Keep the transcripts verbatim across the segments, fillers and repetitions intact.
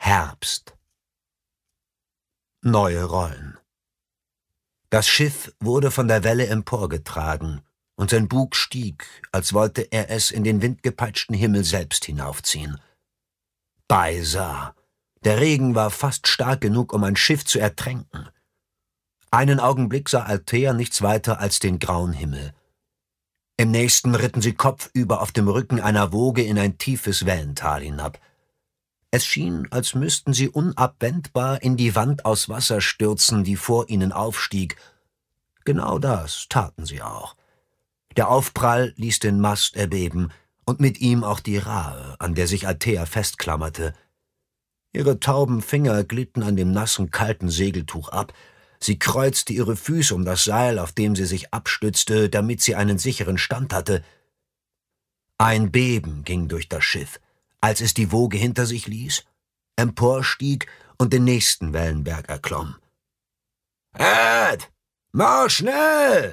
Herbst. Neue Rollen. Das Schiff wurde von der Welle emporgetragen, und sein Bug stieg, als wollte er es in den windgepeitschten Himmel selbst hinaufziehen. Beisah! Der Regen war fast stark genug, um ein Schiff zu ertränken. Einen Augenblick sah Althea nichts weiter als den grauen Himmel. Im nächsten ritten sie kopfüber auf dem Rücken einer Woge in ein tiefes Wellental hinab. Es schien, als müssten sie unabwendbar in die Wand aus Wasser stürzen, die vor ihnen aufstieg. Genau das taten sie auch. Der Aufprall ließ den Mast erbeben und mit ihm auch die Rahe, an der sich Althea festklammerte. Ihre tauben Finger glitten an dem nassen, kalten Segeltuch ab. Sie kreuzte ihre Füße um das Seil, auf dem sie sich abstützte, damit sie einen sicheren Stand hatte. Ein Beben ging durch das Schiff, als es die Woge hinter sich ließ, emporstieg und den nächsten Wellenberg erklomm. »Ed! Mach schnell!«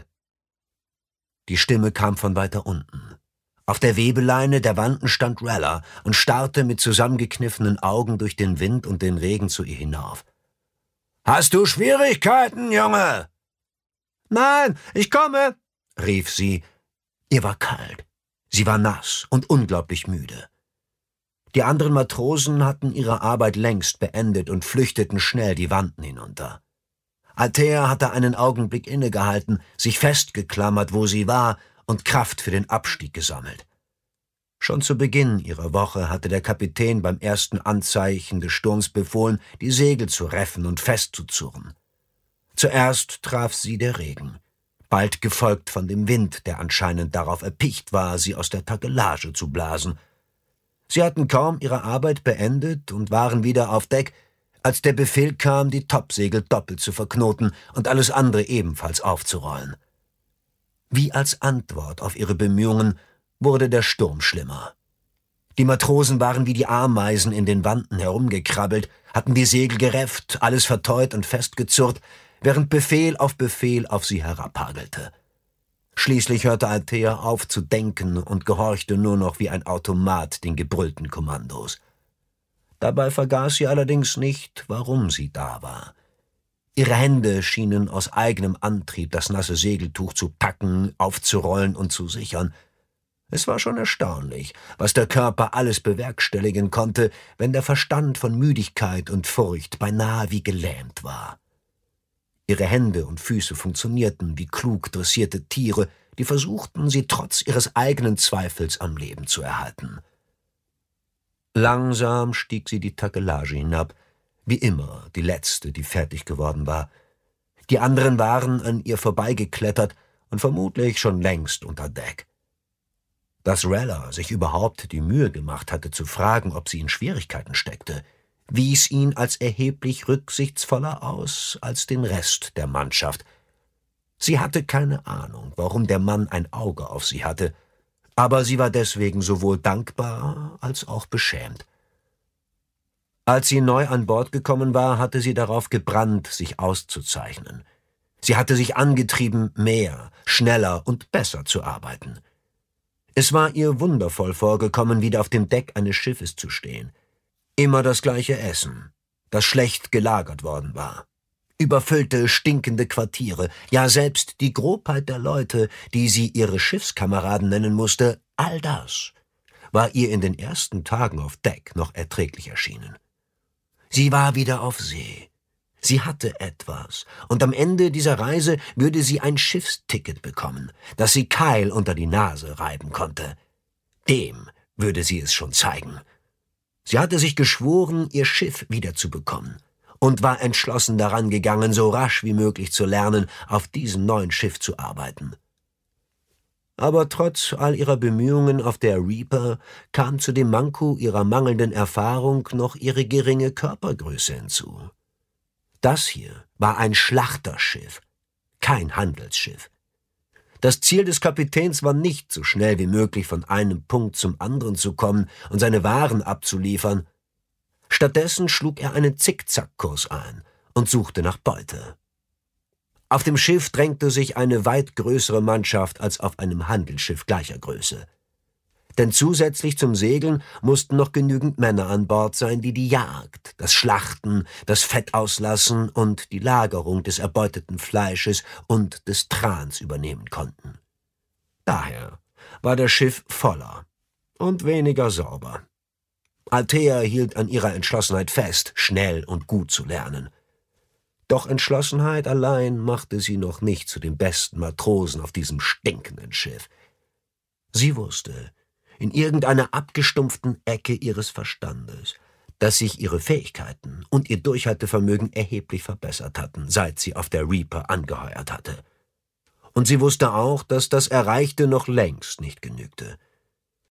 Die Stimme kam von weiter unten. Auf der Webeleine der Wanden stand Rella und starrte mit zusammengekniffenen Augen durch den Wind und den Regen zu ihr hinauf. »Hast du Schwierigkeiten, Junge?« »Nein, ich komme«, rief sie. Ihr war kalt. Sie war nass und unglaublich müde. Die anderen Matrosen hatten ihre Arbeit längst beendet und flüchteten schnell die Wanden hinunter. Althea hatte einen Augenblick innegehalten, sich festgeklammert, wo sie war, und Kraft für den Abstieg gesammelt. Schon zu Beginn ihrer Woche hatte der Kapitän beim ersten Anzeichen des Sturms befohlen, die Segel zu reffen und festzuzurren. Zuerst traf sie der Regen, bald gefolgt von dem Wind, der anscheinend darauf erpicht war, sie aus der Takelage zu blasen. Sie hatten kaum ihre Arbeit beendet und waren wieder auf Deck, als der Befehl kam, die Topsegel doppelt zu verknoten und alles andere ebenfalls aufzurollen. Wie als Antwort auf ihre Bemühungen wurde der Sturm schlimmer. Die Matrosen waren wie die Ameisen in den Wanden herumgekrabbelt, hatten die Segel gerefft, alles verteut und festgezurrt, während Befehl auf Befehl auf sie herabhagelte. Schließlich hörte Althea auf zu denken und gehorchte nur noch wie ein Automat den gebrüllten Kommandos. Dabei vergaß sie allerdings nicht, warum sie da war. Ihre Hände schienen aus eigenem Antrieb das nasse Segeltuch zu packen, aufzurollen und zu sichern. Es war schon erstaunlich, was der Körper alles bewerkstelligen konnte, wenn der Verstand von Müdigkeit und Furcht beinahe wie gelähmt war. Ihre Hände und Füße funktionierten wie klug dressierte Tiere, die versuchten, sie trotz ihres eigenen Zweifels am Leben zu erhalten. Langsam stieg sie die Takelage hinab, wie immer die letzte, die fertig geworden war. Die anderen waren an ihr vorbeigeklettert und vermutlich schon längst unter Deck. Dass Rella sich überhaupt die Mühe gemacht hatte, zu fragen, ob sie in Schwierigkeiten steckte, wies ihn als erheblich rücksichtsvoller aus als den Rest der Mannschaft. Sie hatte keine Ahnung, warum der Mann ein Auge auf sie hatte, aber sie war deswegen sowohl dankbar als auch beschämt. Als sie neu an Bord gekommen war, hatte sie darauf gebrannt, sich auszuzeichnen. Sie hatte sich angetrieben, mehr, schneller und besser zu arbeiten. Es war ihr wundervoll vorgekommen, wieder auf dem Deck eines Schiffes zu stehen. Immer das gleiche Essen, das schlecht gelagert worden war. Überfüllte, stinkende Quartiere, ja selbst die Grobheit der Leute, die sie ihre Schiffskameraden nennen musste, all das war ihr in den ersten Tagen auf Deck noch erträglich erschienen. Sie war wieder auf See. Sie hatte etwas, und am Ende dieser Reise würde sie ein Schiffsticket bekommen, das sie Kyle unter die Nase reiben konnte. Dem würde sie es schon zeigen. Sie hatte sich geschworen, ihr Schiff wiederzubekommen, und war entschlossen daran gegangen, so rasch wie möglich zu lernen, auf diesem neuen Schiff zu arbeiten. Aber trotz all ihrer Bemühungen auf der Reaper kam zu dem Manko ihrer mangelnden Erfahrung noch ihre geringe Körpergröße hinzu. Das hier war ein Schlachterschiff, kein Handelsschiff. Das Ziel des Kapitäns war nicht, so schnell wie möglich von einem Punkt zum anderen zu kommen und seine Waren abzuliefern. Stattdessen schlug er einen Zickzackkurs ein und suchte nach Beute. Auf dem Schiff drängte sich eine weit größere Mannschaft als auf einem Handelsschiff gleicher Größe. Denn zusätzlich zum Segeln mussten noch genügend Männer an Bord sein, die die Jagd, das Schlachten, das Fettauslassen und die Lagerung des erbeuteten Fleisches und des Trans übernehmen konnten. Daher war das Schiff voller und weniger sauber. Althea hielt an ihrer Entschlossenheit fest, schnell und gut zu lernen. Doch Entschlossenheit allein machte sie noch nicht zu den besten Matrosen auf diesem stinkenden Schiff. Sie wusste, in irgendeiner abgestumpften Ecke ihres Verstandes, dass sich ihre Fähigkeiten und ihr Durchhaltevermögen erheblich verbessert hatten, seit sie auf der Reaper angeheuert hatte. Und sie wusste auch, dass das Erreichte noch längst nicht genügte.